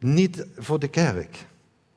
niet voor de kerk.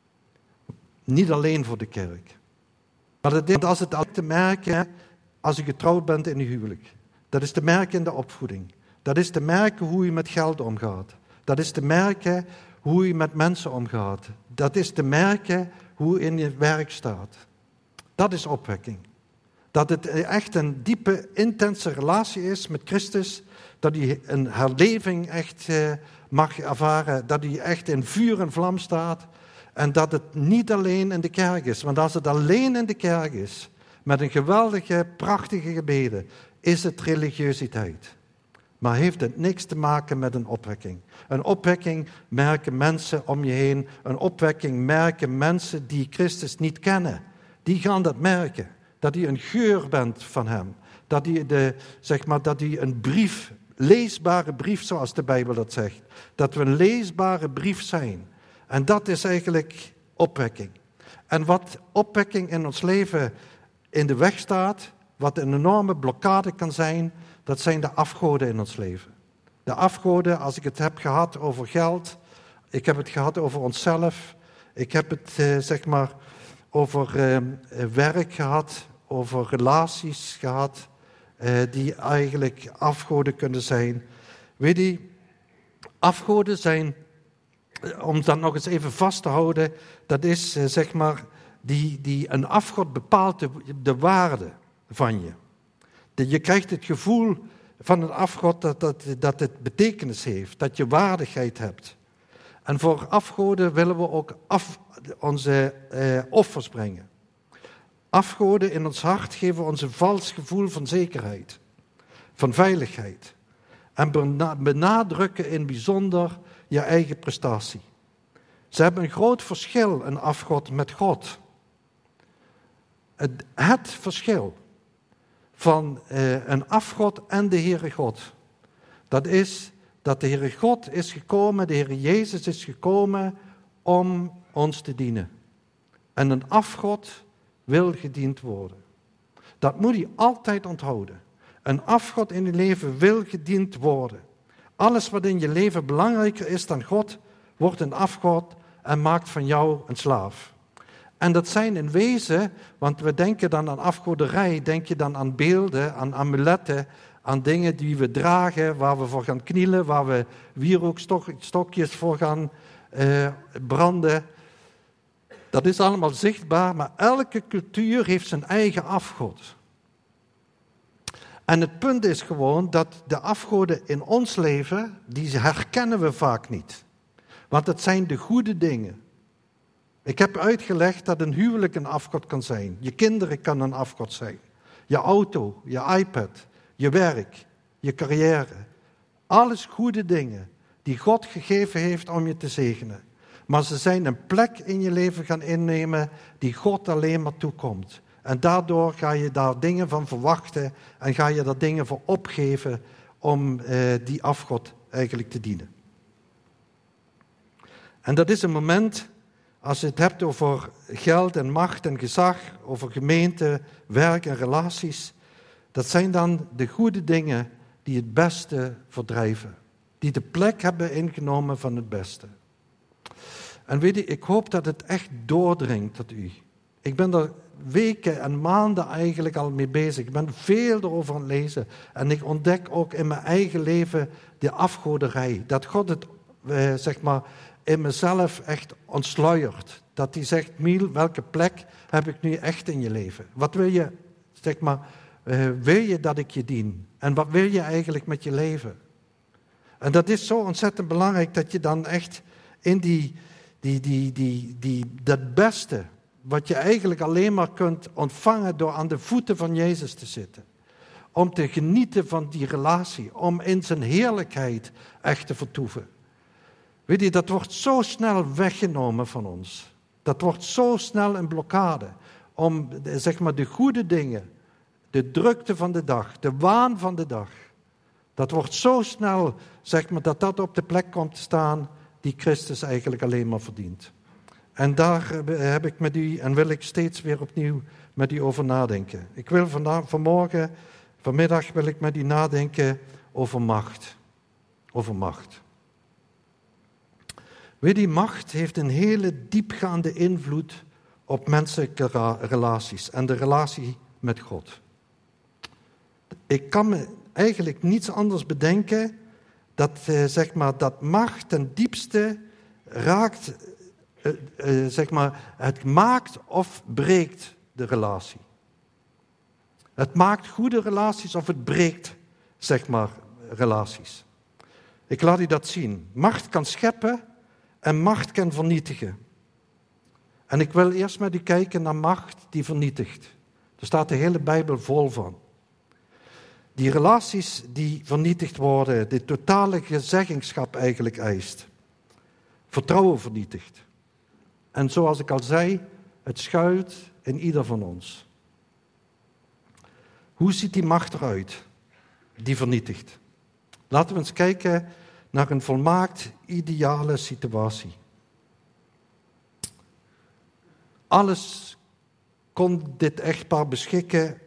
Niet alleen voor de kerk. Maar als het al te merken als je getrouwd bent in een huwelijk. Dat is te merken in de opvoeding. Dat is te merken hoe je met geld omgaat. Dat is te merken hoe je met mensen omgaat. Dat is te merken hoe je in je werk staat. Dat is opwekking. Dat het echt een diepe, intense relatie is met Christus. Dat hij een herleving echt mag ervaren. Dat hij echt in vuur en vlam staat. En dat het niet alleen in de kerk is. Want als het alleen in de kerk is, met een geweldige, prachtige gebeden, is het religiositeit. Maar heeft het niks te maken met een opwekking. Een opwekking merken mensen om je heen. Een opwekking merken mensen die Christus niet kennen. Die gaan dat merken. Dat hij een geur bent van hem. Dat hij een brief, leesbare brief zoals de Bijbel dat zegt. Dat we een leesbare brief zijn. En dat is eigenlijk opwekking. En wat opwekking in ons leven in de weg staat, wat een enorme blokkade kan zijn, dat zijn de afgoden in ons leven. De afgoden, als ik het heb gehad over geld, ik heb het gehad over onszelf, ik heb het over werk gehad, over relaties gehad, die eigenlijk afgoden kunnen zijn. Weet je, afgoden zijn, om dat nog eens even vast te houden, dat is een afgod bepaalt de waarde van je. Je krijgt het gevoel van een afgod dat het betekenis heeft, dat je waardigheid hebt. En voor afgoden willen we ook onze offers brengen. Afgoden in ons hart geven ons een vals gevoel van zekerheid, van veiligheid. En benadrukken in bijzonder je eigen prestatie. Ze hebben een groot verschil, een afgod met God. Het verschil van een afgod en de Heere God. Dat is dat de Heere God is gekomen, de Heere Jezus is gekomen om ons te dienen. En een afgod wil gediend worden. Dat moet je altijd onthouden. Een afgod in je leven wil gediend worden. Alles wat in je leven belangrijker is dan God, wordt een afgod en maakt van jou een slaaf. En dat zijn in wezen, want we denken dan aan afgoderij, denk je dan aan beelden, aan amuletten, aan dingen die we dragen, waar we voor gaan knielen, waar we wierookstokjes voor gaan branden. Dat is allemaal zichtbaar, maar elke cultuur heeft zijn eigen afgod. En het punt is gewoon dat de afgoden in ons leven, die herkennen we vaak niet. Want het zijn de goede dingen. Ik heb uitgelegd dat een huwelijk een afgod kan zijn. Je kinderen kan een afgod zijn. Je auto, je iPad, je werk, je carrière. Alles goede dingen die God gegeven heeft om je te zegenen. Maar ze zijn een plek in je leven gaan innemen die God alleen maar toekomt. En daardoor ga je daar dingen van verwachten en ga je daar dingen voor opgeven om die afgod eigenlijk te dienen. En dat is een moment, als je het hebt over geld en macht en gezag, over gemeente, werk en relaties, dat zijn dan de goede dingen die het beste verdrijven. Die de plek hebben ingenomen van het beste. En weet je, ik hoop dat het echt doordringt tot u. Ik ben er weken en maanden eigenlijk al mee bezig. Ik ben veel erover aan het lezen. En ik ontdek ook in mijn eigen leven de afgoderij. Dat God het, in mezelf echt ontsluiert. Dat hij zegt, Miel, welke plek heb ik nu echt in je leven? Wat wil je, wil je dat ik je dien? En wat wil je eigenlijk met je leven? En dat is zo ontzettend belangrijk dat je dan echt in dat beste, wat je eigenlijk alleen maar kunt ontvangen door aan de voeten van Jezus te zitten. Om te genieten van die relatie, om in zijn heerlijkheid echt te vertoeven. Weet je, dat wordt zo snel weggenomen van ons. Dat wordt zo snel een blokkade. Om, de goede dingen, de drukte van de dag, de waan van de dag. Dat wordt zo snel, dat op de plek komt te staan die Christus eigenlijk alleen maar verdient. En daar heb ik met u en wil ik steeds weer opnieuw met u over nadenken. Ik wil vanmiddag wil ik met u nadenken over macht. Over macht. Weet je, macht heeft een hele diepgaande invloed op menselijke relaties en de relatie met God. Ik kan me eigenlijk niets anders bedenken dat, dat macht ten diepste raakt, het maakt of breekt de relatie. Het maakt goede relaties of het breekt, relaties. Ik laat u dat zien. Macht kan scheppen en macht kan vernietigen. En ik wil eerst met u kijken naar macht die vernietigt. Daar staat de hele Bijbel vol van. Die relaties die vernietigd worden, de totale gezeggingschap eigenlijk eist. Vertrouwen vernietigt. En zoals ik al zei, het schuilt in ieder van ons. Hoe ziet die macht eruit die vernietigt? Laten we eens kijken naar een volmaakt ideale situatie. Alles kon dit echtpaar beschikken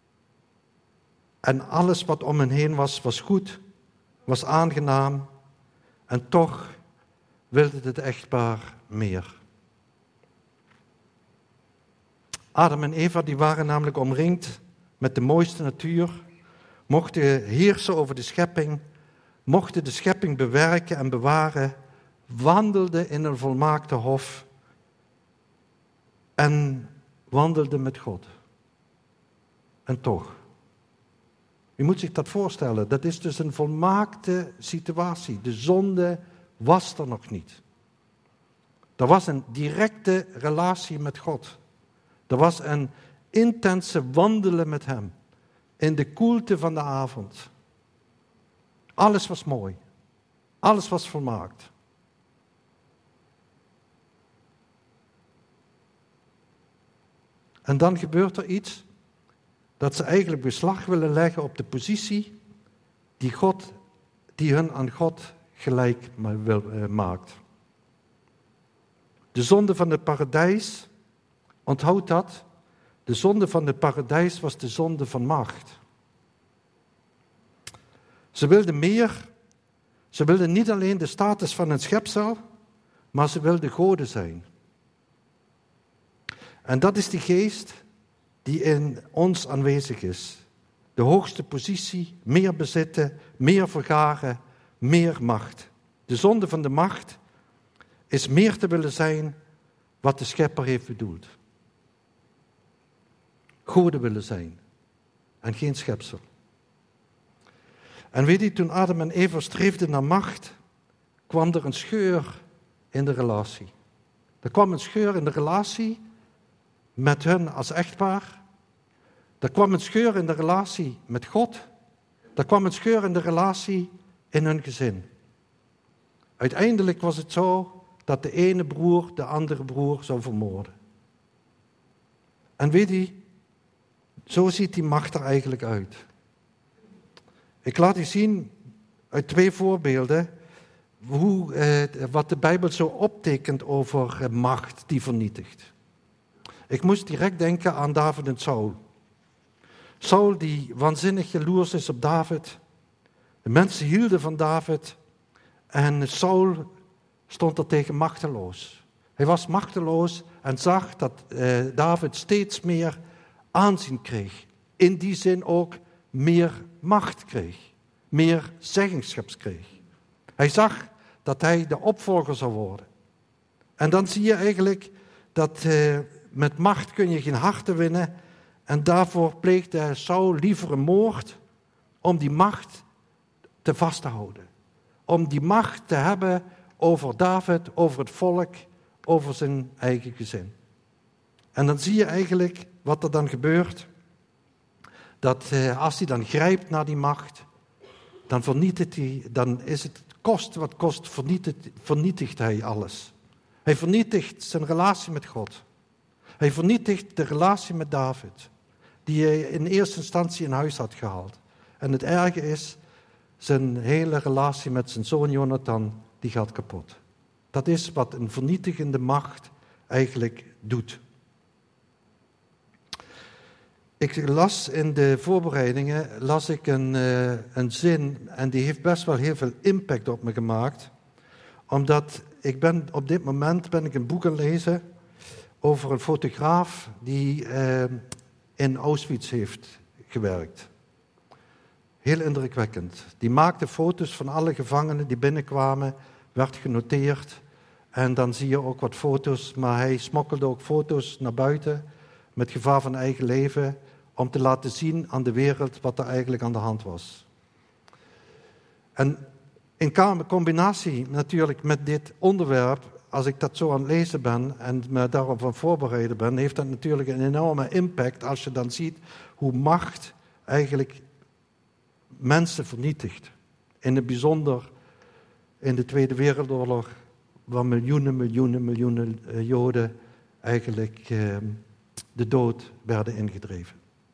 en alles wat om hen heen was goed, was aangenaam en toch wilde het echtpaar meer. Adam en Eva die waren namelijk omringd met de mooiste natuur, mochten heersen over de schepping, mochten de schepping bewerken en bewaren, wandelden in een volmaakte hof en wandelden met God. En toch, u moet zich dat voorstellen, dat is dus een volmaakte situatie. De zonde was er nog niet. Er was een directe relatie met God. Er was een intense wandelen met hem in de koelte van de avond. Alles was mooi. Alles was volmaakt. En dan gebeurt er iets dat ze eigenlijk beslag willen leggen op de positie die hun aan God gelijk maakt. De zonde van het paradijs, onthoud dat, de zonde van het paradijs was de zonde van macht. Ze wilden meer, ze wilden niet alleen de status van een schepsel, maar ze wilden goden zijn. En dat is die geest die in ons aanwezig is. De hoogste positie, meer bezitten, meer vergaren, meer macht. De zonde van de macht is meer te willen zijn wat de schepper heeft bedoeld. Goden willen zijn en geen schepsel. En weet u, toen Adam en Eva streefden naar macht, kwam er een scheur in de relatie. Er kwam een scheur in de relatie met hun als echtpaar. Er kwam een scheur in de relatie met God. Er kwam een scheur in de relatie in hun gezin. Uiteindelijk was het zo dat de ene broer de andere broer zou vermoorden. En weet u, zo ziet die macht er eigenlijk uit. Ik laat u zien uit 2 voorbeelden wat de Bijbel zo optekent over macht die vernietigt. Ik moest direct denken aan David en Saul. Saul die waanzinnig jaloers is op David. De mensen hielden van David en Saul stond er tegen machteloos. Hij was machteloos en zag dat David steeds meer aanzien kreeg. In die zin ook meer macht kreeg. Meer zeggenschap kreeg. Hij zag dat hij de opvolger zou worden. En dan zie je eigenlijk dat met macht kun je geen harten winnen. En daarvoor pleegde Saul liever een moord om die macht te vast te houden. Om die macht te hebben over David, over het volk, over zijn eigen gezin. En dan zie je eigenlijk wat er dan gebeurt. Dat als hij dan grijpt naar die macht, dan vernietigt hij, dan is het kost wat kost, vernietigt hij alles. Hij vernietigt zijn relatie met God. Hij vernietigt de relatie met David, die hij in eerste instantie in huis had gehaald. En het erge is, zijn hele relatie met zijn zoon Jonathan, die gaat kapot. Dat is wat een vernietigende macht eigenlijk doet. Ik las in de voorbereidingen een zin en die heeft best wel heel veel impact op me gemaakt. Omdat op dit moment ben ik een boek aan het lezen over een fotograaf die in Auschwitz heeft gewerkt. Heel indrukwekkend. Die maakte foto's van alle gevangenen die binnenkwamen, werd genoteerd. En dan zie je ook wat foto's, maar hij smokkelde ook foto's naar buiten met gevaar van eigen leven, om te laten zien aan de wereld wat er eigenlijk aan de hand was. En in combinatie natuurlijk met dit onderwerp, als ik dat zo aan het lezen ben en me daarop aan voorbereiden ben, heeft dat natuurlijk een enorme impact als je dan ziet hoe macht eigenlijk mensen vernietigt. In het bijzonder in de Tweede Wereldoorlog, waar miljoenen Joden eigenlijk de dood werden ingedreven.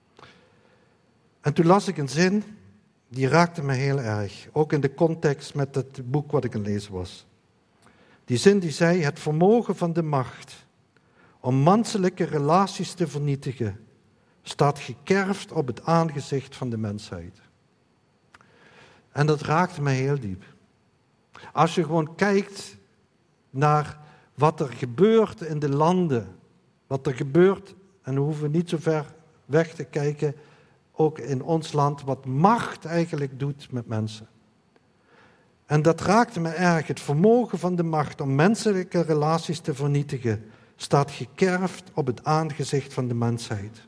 En toen las ik een zin, die raakte me heel erg. Ook in de context met het boek wat ik aan het lezen was. Die zin die zei, het vermogen van de macht om menselijke relaties te vernietigen, staat gekerfd op het aangezicht van de mensheid. En dat raakte me heel diep. Als je gewoon kijkt naar wat er gebeurt in de landen, wat er gebeurt, en we hoeven niet zo ver weg te kijken, ook in ons land, wat macht eigenlijk doet met mensen. En dat raakte me erg. Het vermogen van de macht om menselijke relaties te vernietigen, staat gekerfd op het aangezicht van de mensheid.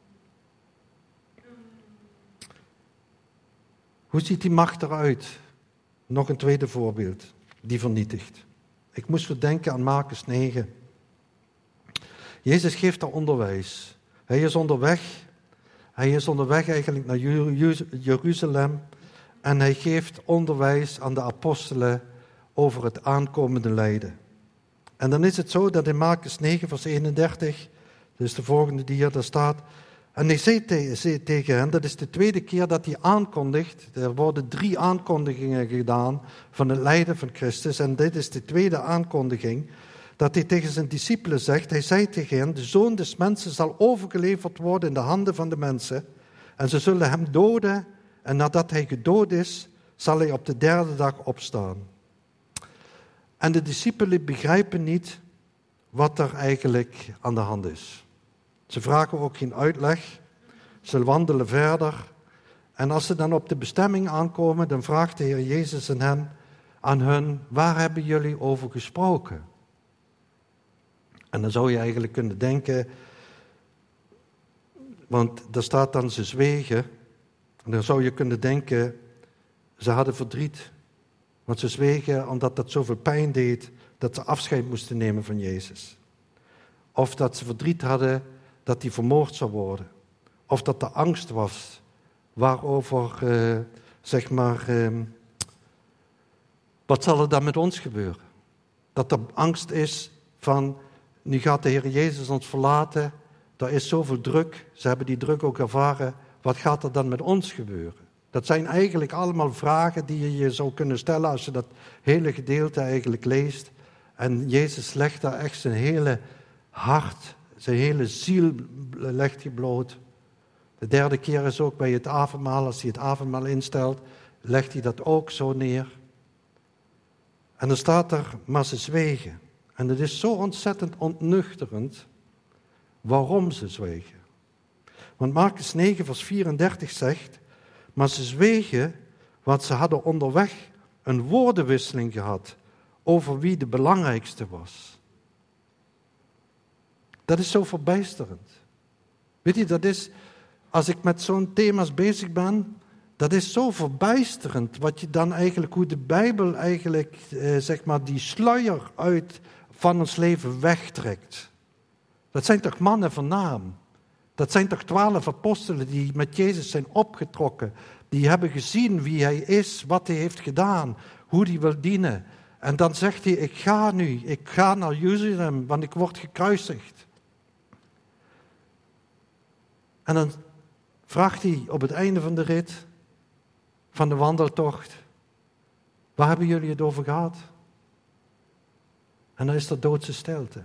Hoe ziet die macht eruit? Nog een tweede voorbeeld, die vernietigt. Ik moest weer denken aan Markus 9. Jezus geeft daar onderwijs. Hij is onderweg eigenlijk naar Jeruzalem en hij geeft onderwijs aan de apostelen over het aankomende lijden. En dan is het zo dat in Markus 9 vers 31, dus de volgende dia, daar staat, en hij zei tegen hen, dat is de tweede keer dat hij aankondigt, er worden 3 aankondigingen gedaan van het lijden van Christus en dit is de tweede aankondiging, dat hij tegen zijn discipelen zegt, hij zei tegen hen, de Zoon des Mensen zal overgeleverd worden in de handen van de mensen en ze zullen hem doden en nadat hij gedood is, zal hij op de 3e dag opstaan. En de discipelen begrijpen niet wat er eigenlijk aan de hand is. Ze vragen ook geen uitleg, ze wandelen verder en als ze dan op de bestemming aankomen, dan vraagt de Heer Jezus aan hen, waar hebben jullie over gesproken? En dan zou je eigenlijk kunnen denken, want daar staat dan ze zwegen. En dan zou je kunnen denken, ze hadden verdriet. Want ze zwegen omdat dat zoveel pijn deed, dat ze afscheid moesten nemen van Jezus. Of dat ze verdriet hadden dat hij vermoord zou worden. Of dat er angst was, waarover, wat zal er dan met ons gebeuren? Dat er angst is van, nu gaat de Heer Jezus ons verlaten, er is zoveel druk, ze hebben die druk ook ervaren, wat gaat er dan met ons gebeuren? Dat zijn eigenlijk allemaal vragen die je zou kunnen stellen als je dat hele gedeelte eigenlijk leest. En Jezus legt daar echt zijn hele hart, zijn hele ziel legt hij bloot. De 3e keer is ook bij het avondmaal, als hij het avondmaal instelt, legt hij dat ook zo neer. En dan staat er, maar ze zwegen. En het is zo ontzettend ontnuchterend waarom ze zwegen. Want Markus 9 vers 34 zegt, maar ze zwegen, want ze hadden onderweg een woordenwisseling gehad over wie de belangrijkste was. Dat is zo verbijsterend. Weet je, dat is, als ik met zo'n thema's bezig ben, dat is zo verbijsterend wat je dan eigenlijk, hoe de Bijbel eigenlijk, die sluier uit van ons leven wegtrekt. Dat zijn toch mannen van naam? Dat zijn toch 12 apostelen die met Jezus zijn opgetrokken. Die hebben gezien wie hij is, wat hij heeft gedaan, hoe hij wil dienen. En dan zegt hij, ik ga naar Jeruzalem, want ik word gekruisigd. En dan vraagt hij op het einde van de rit, van de wandeltocht, waar hebben jullie het over gehad? En dan is er doodse stilte.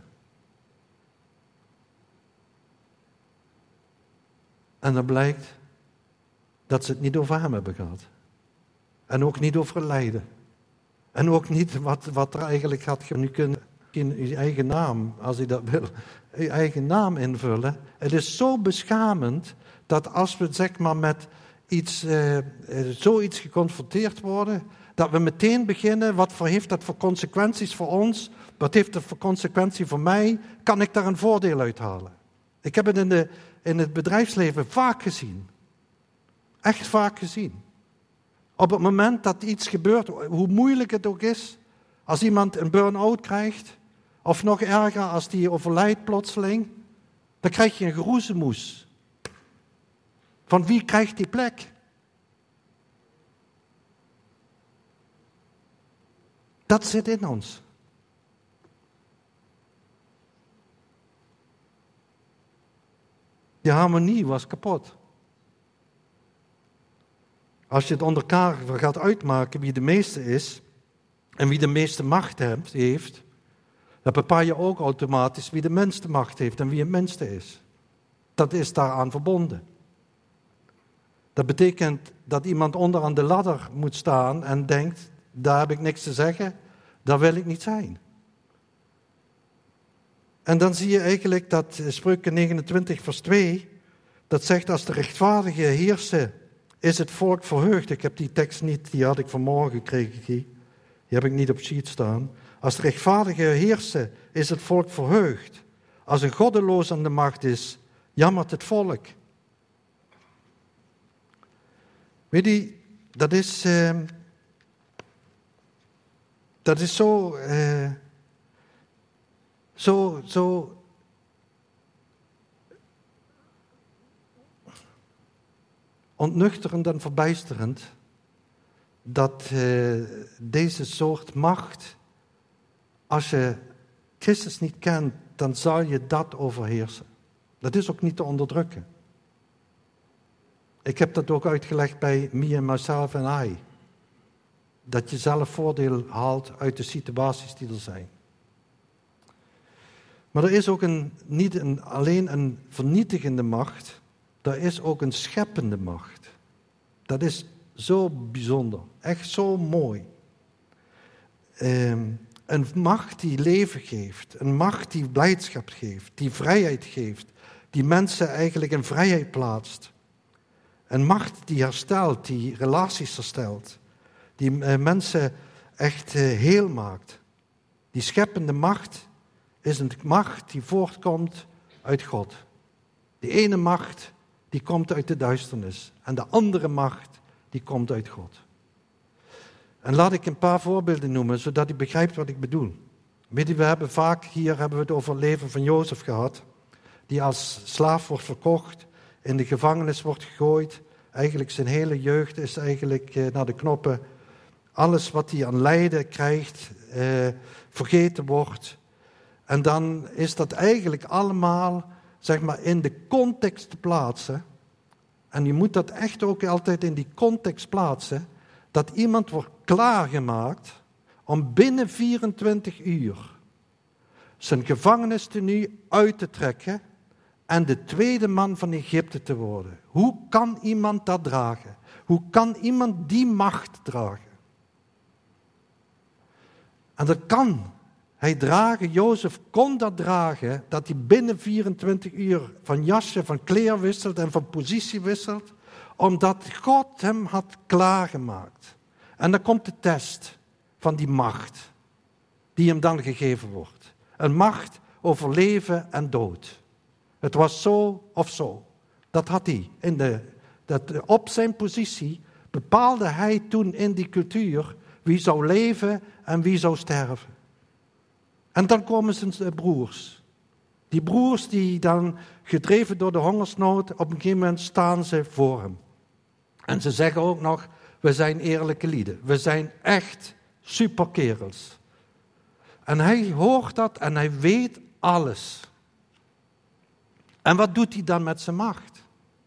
En dan blijkt dat ze het niet over hem hebben gehad. En ook niet over lijden. En ook niet wat er eigenlijk had nu kunnen in uw eigen naam, als u dat wil, uw eigen naam invullen. Het is zo beschamend dat als we zeg maar met zoiets geconfronteerd worden, dat we meteen beginnen, wat heeft dat voor consequenties voor ons? Wat heeft dat voor consequentie voor mij? Kan ik daar een voordeel uit halen? Ik heb het in het bedrijfsleven vaak gezien. Echt vaak gezien. Op het moment dat iets gebeurt, hoe moeilijk het ook is, als iemand een burn-out krijgt, of nog erger, als die overlijdt plotseling, dan krijg je een geroezemoes. Van wie krijgt die plek? Dat zit in ons. Die harmonie was kapot. Als je het onder elkaar gaat uitmaken wie de meeste is en wie de meeste macht heeft, dan bepaal je ook automatisch wie de minste macht heeft en wie het minste is. Dat is daaraan verbonden. Dat betekent dat iemand onderaan de ladder moet staan en denkt, daar heb ik niks te zeggen, daar wil ik niet zijn. En dan zie je eigenlijk dat Spreuken 29 vers 2, dat zegt als de rechtvaardige heersen, is het volk verheugd. Ik heb die tekst niet, die had ik vanmorgen gekregen. Die heb ik niet op sheet staan. Als de rechtvaardige heersen, is het volk verheugd. Als een goddeloos aan de macht is, jammert het volk. Weet je, dat is zo ontnuchterend en verbijsterend dat deze soort macht, als je Christus niet kent, dan zal je dat overheersen. Dat is ook niet te onderdrukken. Ik heb dat ook uitgelegd bij Me and Myself and I. Dat je zelf voordeel haalt uit de situaties die er zijn. Maar er is ook niet alleen een vernietigende macht, er is ook een scheppende macht. Dat is zo bijzonder, echt zo mooi. Een macht die leven geeft, een macht die blijdschap geeft, die vrijheid geeft, die mensen eigenlijk in vrijheid plaatst. Een macht die herstelt, die relaties herstelt, die mensen echt heel maakt. Die scheppende macht is een macht die voortkomt uit God. De ene macht die komt uit de duisternis en de andere macht die komt uit God. En laat ik een paar voorbeelden noemen, zodat u begrijpt wat ik bedoel. Weet u, we hebben het over het leven van Jozef gehad, die als slaaf wordt verkocht, in de gevangenis wordt gegooid. Eigenlijk zijn hele jeugd is eigenlijk naar de knoppen. Alles wat hij aan lijden krijgt, vergeten wordt. En dan is dat eigenlijk allemaal, zeg maar, in de context te plaatsen. En je moet dat echt ook altijd in die context plaatsen. Dat iemand wordt klaargemaakt om binnen 24 uur zijn gevangenistenue uit te trekken en de tweede man van Egypte te worden. Hoe kan iemand dat dragen? Hoe kan iemand die macht dragen? En dat kan hij dragen, Jozef kon dat dragen, dat hij binnen 24 uur van jasje, van kleer wisselt en van positie wisselt, omdat God hem had klaargemaakt. En dan komt de test van die macht, die hem dan gegeven wordt. Een macht over leven en dood. Het was zo of zo. Dat had hij. Op zijn positie bepaalde hij toen in die cultuur wie zou leven en wie zou sterven. En dan komen zijn broers. Die broers die dan, gedreven door de hongersnood, op een gegeven moment staan ze voor hem. En ze zeggen ook nog, we zijn eerlijke lieden. We zijn echt superkerels. En hij hoort dat en hij weet alles. En wat doet hij dan met zijn macht?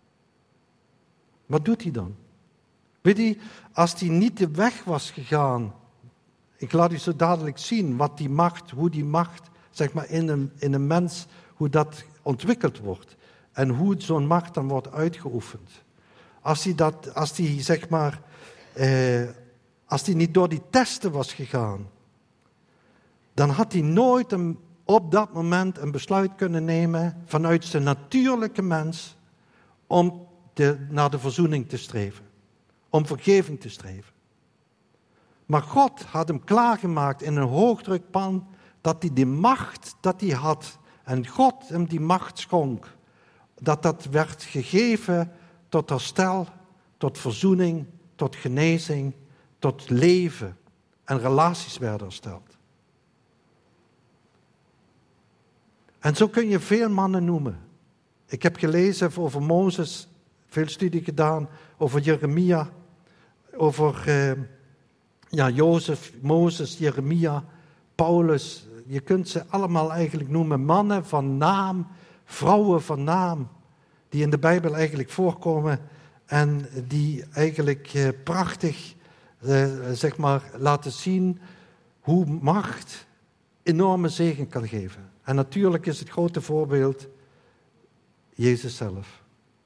Wat doet hij dan? Weet je, als hij niet de weg was gegaan, ik laat u zo dadelijk zien hoe die macht, zeg maar, in een mens, hoe dat ontwikkeld wordt. En hoe zo'n macht dan wordt uitgeoefend. Als hij zeg maar, als hij niet door die testen was gegaan, dan had hij nooit op dat moment een besluit kunnen nemen vanuit zijn natuurlijke mens om naar de verzoening te streven, om vergeving te streven. Maar God had hem klaargemaakt in een hoogdrukpan dat hij die macht dat hij had en God hem die macht schonk, dat werd gegeven tot herstel, tot verzoening, tot genezing, tot leven en relaties werden hersteld. En zo kun je veel mannen noemen. Ik heb gelezen over Mozes, veel studie gedaan over Jeremia, over Jozef, Mozes, Jeremia, Paulus. Je kunt ze allemaal eigenlijk noemen. Mannen van naam, vrouwen van naam, die in de Bijbel eigenlijk voorkomen en die eigenlijk prachtig laten zien hoe macht enorme zegen kan geven. En natuurlijk is het grote voorbeeld Jezus zelf.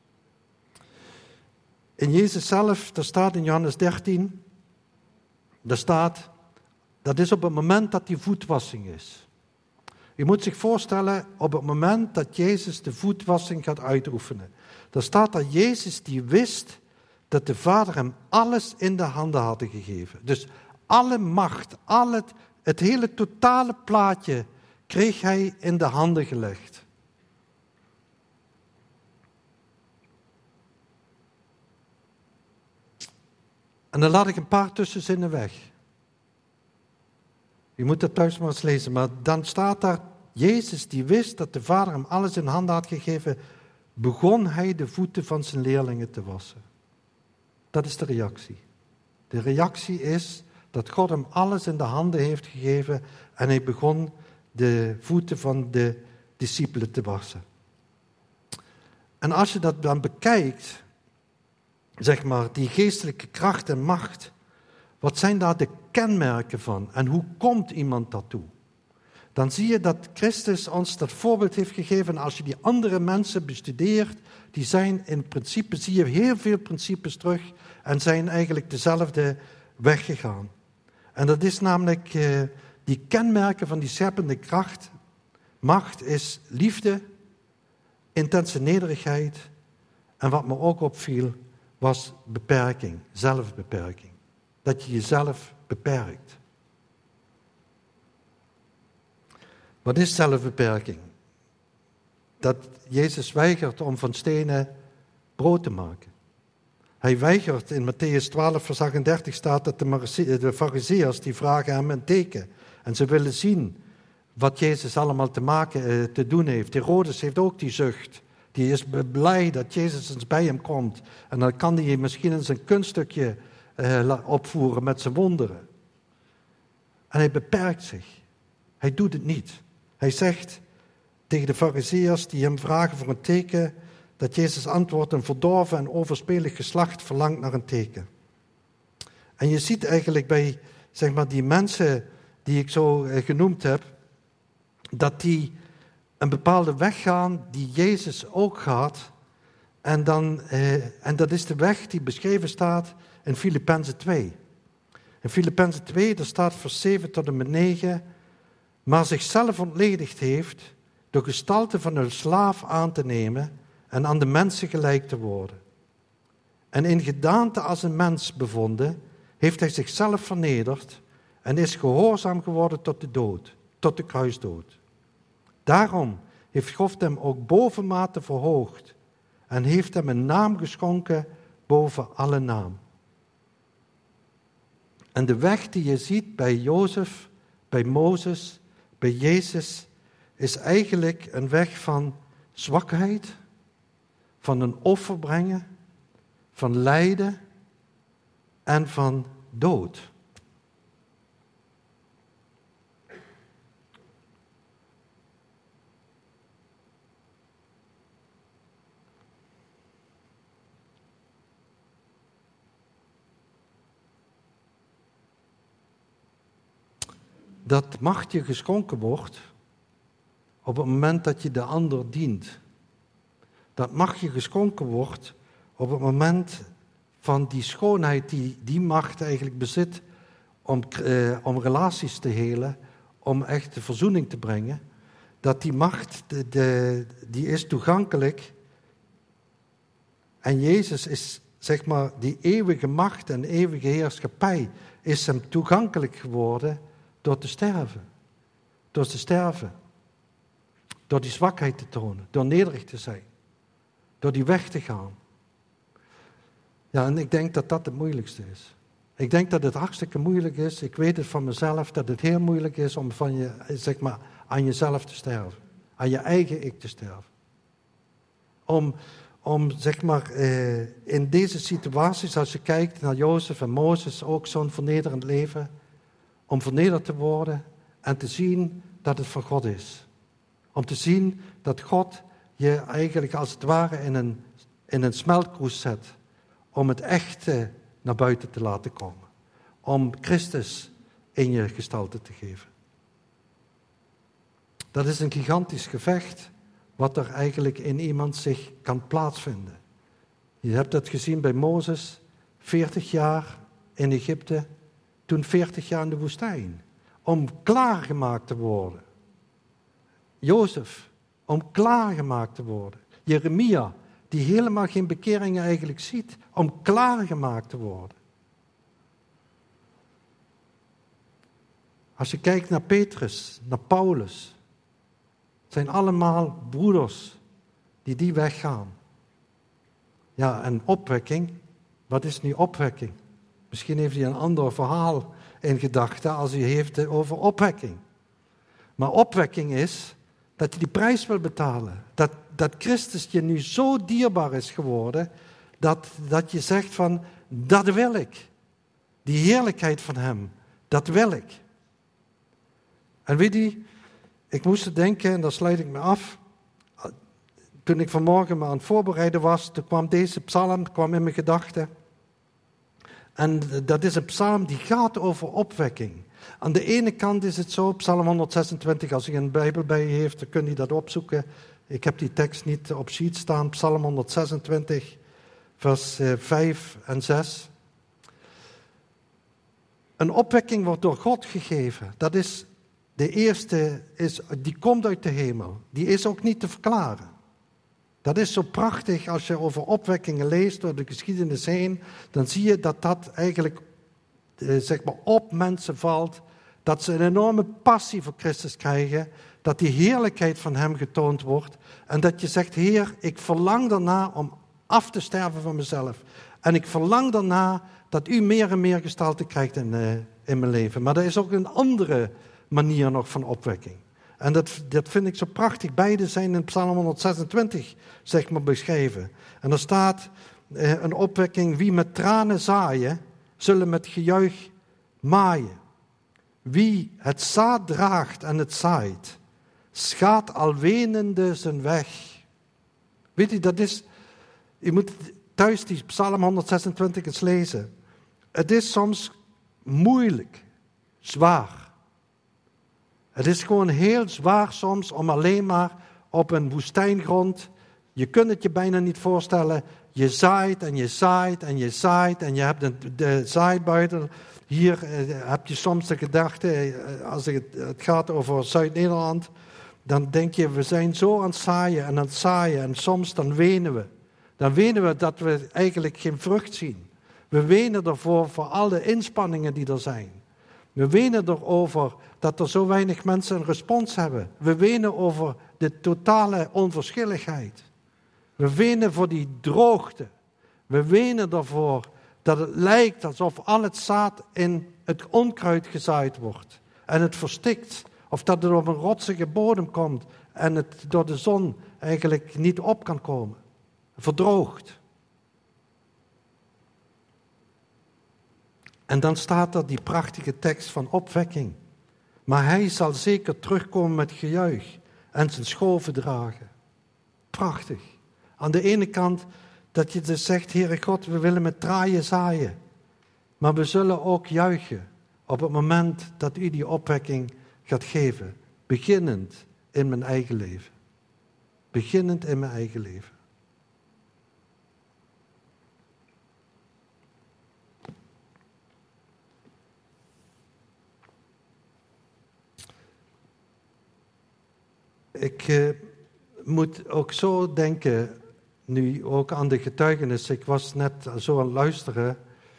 In Jezus zelf, daar staat in Johannes 13, daar staat, dat is op het moment dat die voetwassing is. Je moet zich voorstellen, op het moment dat Jezus de voetwassing gaat uitoefenen. Daar staat dat Jezus die wist dat de Vader hem alles in de handen had gegeven. Dus alle macht, het hele totale plaatje kreeg hij in de handen gelegd. En dan laat ik een paar tussenzinnen weg. Je moet dat thuis maar eens lezen. Maar dan staat daar, Jezus die wist dat de Vader hem alles in handen had gegeven, begon hij de voeten van zijn leerlingen te wassen. Dat is de reactie. De reactie is dat God hem alles in de handen heeft gegeven en hij begon de voeten van de discipelen te wassen. En als je dat dan bekijkt, zeg maar, die geestelijke kracht en macht, wat zijn daar de kenmerken van en hoe komt iemand daartoe? Dan zie je dat Christus ons dat voorbeeld heeft gegeven. Als je die andere mensen bestudeert, die zijn in principe, zie je heel veel principes terug en zijn eigenlijk dezelfde weg gegaan. En dat is namelijk die kenmerken van die scheppende kracht. Macht is liefde, intense nederigheid en wat me ook opviel was beperking, zelfbeperking. Dat je jezelf beperkt. Wat is zelfbeperking? Dat Jezus weigert om van stenen brood te maken. Hij weigert, in Mattheüs 12 vers 38 staat dat de Farizeeërs die vragen hem een teken. En ze willen zien wat Jezus allemaal te doen heeft. Herodes heeft ook die zucht. Die is blij dat Jezus eens bij hem komt. En dan kan hij misschien eens een kunststukje opvoeren met zijn wonderen. En hij beperkt zich. Hij doet het niet. Hij zegt tegen de Farizeeërs die hem vragen voor een teken, dat Jezus antwoordt, een verdorven en overspelig geslacht verlangt naar een teken. En je ziet eigenlijk bij, zeg maar, die mensen die ik zo genoemd heb, dat die een bepaalde weg gaan die Jezus ook gaat. En dat is de weg die beschreven staat in Filippenzen 2. In Filippenzen 2, daar staat vers 7 tot en met 9, maar zichzelf ontledigd heeft door gestalte van een slaaf aan te nemen en aan de mensen gelijk te worden. En in gedaante als een mens bevonden, heeft hij zichzelf vernederd en is gehoorzaam geworden tot de dood, tot de kruisdood. Daarom heeft God hem ook bovenmate verhoogd en heeft hem een naam geschonken boven alle naam. En de weg die je ziet bij Jozef, bij Mozes, bij Jezus, is eigenlijk een weg van zwakheid, van een offer brengen, van lijden en van dood. Dat macht je geschonken wordt op het moment dat je de ander dient. Dat mag je geschonken wordt op het moment van die schoonheid die macht eigenlijk bezit om relaties te helen, om echt de verzoening te brengen. Dat die macht, die is toegankelijk. En Jezus is, zeg maar, die eeuwige macht en eeuwige heerschappij is hem toegankelijk geworden door te sterven. Door te sterven. Door die zwakheid te tonen. Door nederig te zijn. Door die weg te gaan. Ja, en ik denk dat dat het moeilijkste is. Ik denk dat het hartstikke moeilijk is. Ik weet het van mezelf, dat het heel moeilijk is om van je, zeg maar, aan jezelf te sterven. Aan je eigen ik te sterven. Om zeg maar, in deze situaties, als je kijkt naar Jozef en Mozes, ook zo'n vernederend leven, om vernederd te worden en te zien dat het van God is. Om te zien dat God je eigenlijk als het ware in een smeltkroes zet, om het echte naar buiten te laten komen. Om Christus in je gestalte te geven. Dat is een gigantisch gevecht, wat er eigenlijk in iemand zich kan plaatsvinden. Je hebt dat gezien bij Mozes, 40 jaar in Egypte, toen 40 jaar in de woestijn, om klaargemaakt te worden. Jozef, om klaargemaakt te worden. Jeremia, die helemaal geen bekeringen eigenlijk ziet, om klaargemaakt te worden. Als je kijkt naar Petrus, naar Paulus, het zijn allemaal broeders die weg gaan. Ja, en opwekking, wat is nu opwekking? Misschien heeft hij een ander verhaal in gedachten als hij heeft over opwekking. Maar opwekking is dat je die prijs wil betalen. Dat Christus je nu zo dierbaar is geworden, dat je zegt van, dat wil ik. Die heerlijkheid van hem, dat wil ik. En weet je, ik moest er denken, en daar sluit ik me af. Toen ik vanmorgen me aan het voorbereiden was, toen kwam deze psalm in mijn gedachten. En dat is een psalm die gaat over opwekking. Aan de ene kant is het zo, psalm 126, als u een Bijbel bij je heeft, dan kunt u dat opzoeken. Ik heb die tekst niet op sheet staan, psalm 126, vers 5 en 6. Een opwekking wordt door God gegeven. Dat is de eerste, die komt uit de hemel. Die is ook niet te verklaren. Dat is zo prachtig als je over opwekkingen leest door de geschiedenis heen. Dan zie je dat dat eigenlijk zeg maar op mensen valt. Dat ze een enorme passie voor Christus krijgen. Dat die heerlijkheid van hem getoond wordt. En dat je zegt, Heer, ik verlang daarna om af te sterven van mezelf. En ik verlang daarna dat u meer en meer gestalte krijgt in mijn leven. Maar er is ook een andere manier nog van opwekking. En dat vind ik zo prachtig. Beide zijn in Psalm 126 zeg maar beschreven. En er staat een opwekking. Wie met tranen zaaien, zullen met gejuich maaien. Wie het zaad draagt en het zaait, schaadt al wenende zijn weg. Weet je, dat is... Je moet thuis die Psalm 126 eens lezen. Het is soms moeilijk, zwaar. Het is gewoon heel zwaar soms om alleen maar op een woestijngrond, je kunt het je bijna niet voorstellen, je zaait en je zaait en je zaait en je hebt de zaaibuidel. Hier heb je soms de gedachte, als het gaat over Zuid-Nederland, dan denk je, we zijn zo aan het zaaien en aan het zaaien en soms dan wenen we. Dan wenen we dat we eigenlijk geen vrucht zien. We wenen ervoor voor alle inspanningen die er zijn. We wenen erover dat er zo weinig mensen een respons hebben. We wenen over de totale onverschilligheid. We wenen voor die droogte. We wenen ervoor dat het lijkt alsof al het zaad in het onkruid gezaaid wordt. En het verstikt. Of dat het op een rotsige bodem komt en het door de zon eigenlijk niet op kan komen. Verdroogt. En dan staat er die prachtige tekst van opwekking. Maar hij zal zeker terugkomen met gejuich en zijn schoven dragen. Prachtig. Aan de ene kant dat je dus zegt, Heere God, we willen met traaien zaaien. Maar we zullen ook juichen op het moment dat u die opwekking gaat geven. Beginnend in mijn eigen leven. Beginnend in mijn eigen leven. ik moet ook zo denken, nu ook aan de getuigenis. Ik was net zo aan het luisteren.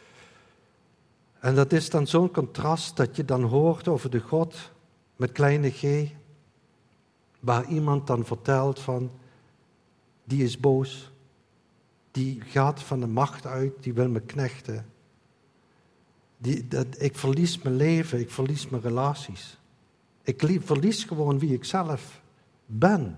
En dat is dan zo'n contrast dat je dan hoort over de God met kleine g. Waar iemand dan vertelt van, die is boos. Die gaat van de macht uit, die wil me knechten. Ik verlies mijn leven, ik verlies mijn relaties. Ik verlies gewoon wie ik zelf ben.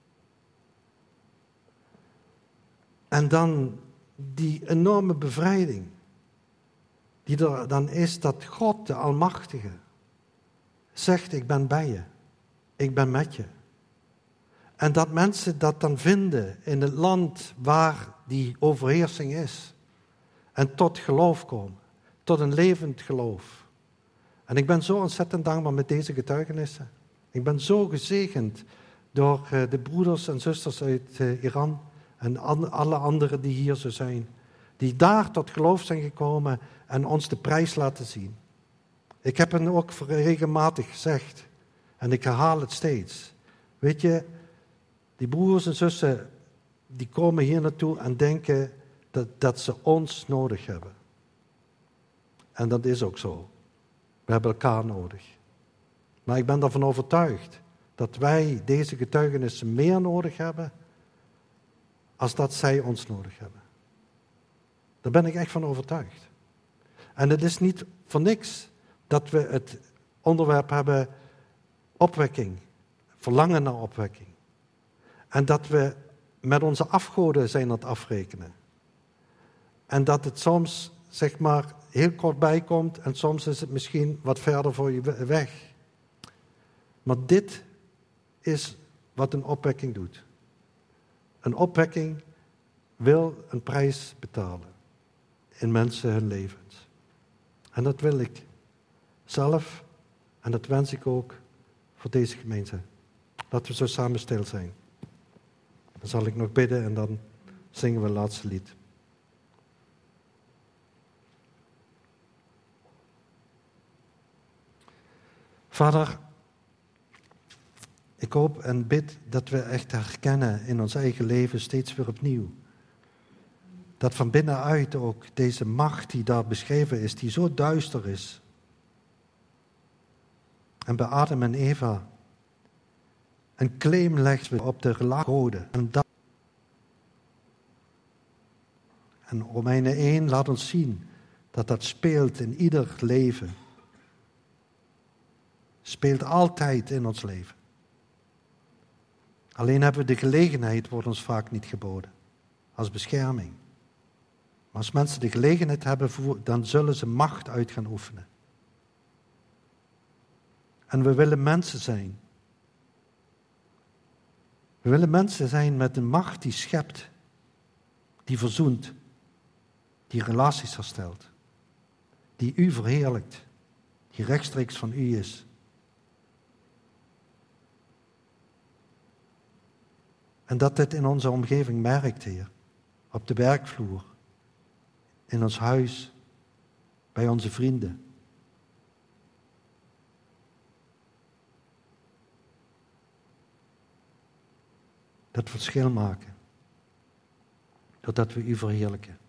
En dan die enorme bevrijding. Die er dan is dat God, de Almachtige, zegt, ik ben bij je. Ik ben met je. En dat mensen dat dan vinden in het land waar die overheersing is. En tot geloof komen. Tot een levend geloof. En ik ben zo ontzettend dankbaar met deze getuigenissen. Ik ben zo gezegend door de broeders en zusters uit Iran. En alle anderen die hier zo zijn. Die daar tot geloof zijn gekomen en ons de prijs laten zien. Ik heb hen ook regelmatig gezegd. En ik herhaal het steeds. Weet je, die broers en zussen, die komen hier naartoe en denken dat ze ons nodig hebben. En dat is ook zo. We hebben elkaar nodig. Maar ik ben ervan overtuigd dat wij deze getuigenissen meer nodig hebben als dat zij ons nodig hebben. Daar ben ik echt van overtuigd. En het is niet voor niks dat we het onderwerp hebben opwekking, verlangen naar opwekking. En dat we met onze afgoden zijn aan het afrekenen. En dat het soms, zeg maar, heel kort bij komt en soms is het misschien wat verder voor je weg. Maar dit is wat een opwekking doet. Een opwekking wil een prijs betalen in mensen hun levens. En dat wil ik zelf en dat wens ik ook voor deze gemeente. Laten we zo samen stil zijn. Dan zal ik nog bidden en dan zingen we het laatste lied. Vader, ik hoop en bid dat we echt herkennen in ons eigen leven steeds weer opnieuw. Dat van binnenuit ook deze macht die daar beschreven is, die zo duister is. En bij Adam en Eva een claim legt op de goden. En Romeinen 1 laat ons zien dat dat speelt in ieder leven. Speelt altijd in ons leven. Alleen hebben we de gelegenheid, wordt ons vaak niet geboden. Als bescherming. Maar als mensen de gelegenheid hebben, dan zullen ze macht uit gaan oefenen. En we willen mensen zijn. We willen mensen zijn met een macht die schept. Die verzoent. Die relaties herstelt. Die u verheerlijkt. Die rechtstreeks van u is. En dat dit in onze omgeving merkt, Heer. Op de werkvloer. In ons huis. Bij onze vrienden. Dat verschil maken. Doordat we u verheerlijken.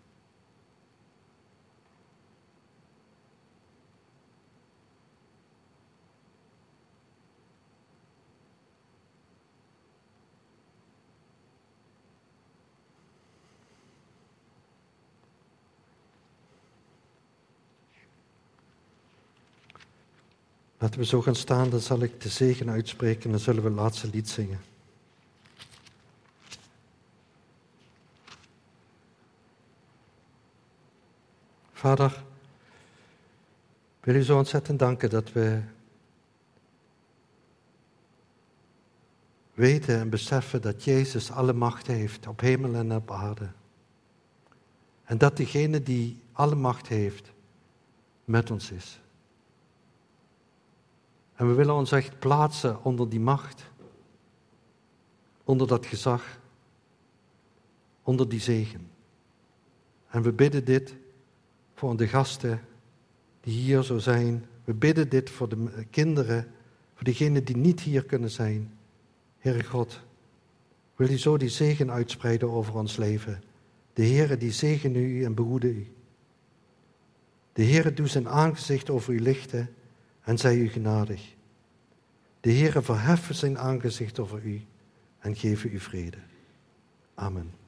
Laten we zo gaan staan, dan zal ik de zegen uitspreken en dan zullen we het laatste lied zingen. Vader, wil u zo ontzettend danken dat we weten en beseffen dat Jezus alle macht heeft op hemel en op aarde. En dat diegene die alle macht heeft, met ons is. En we willen ons echt plaatsen onder die macht, onder dat gezag, onder die zegen. En we bidden dit voor de gasten die hier zo zijn. We bidden dit voor de kinderen, voor diegenen die niet hier kunnen zijn. Heere God, wil u zo die zegen uitspreiden over ons leven. De Heere die zegene u en behoede u. De Heere doet zijn aangezicht over u lichten en zij u genadig. De Heere verheffen zijn aangezicht over u en geven u vrede. Amen.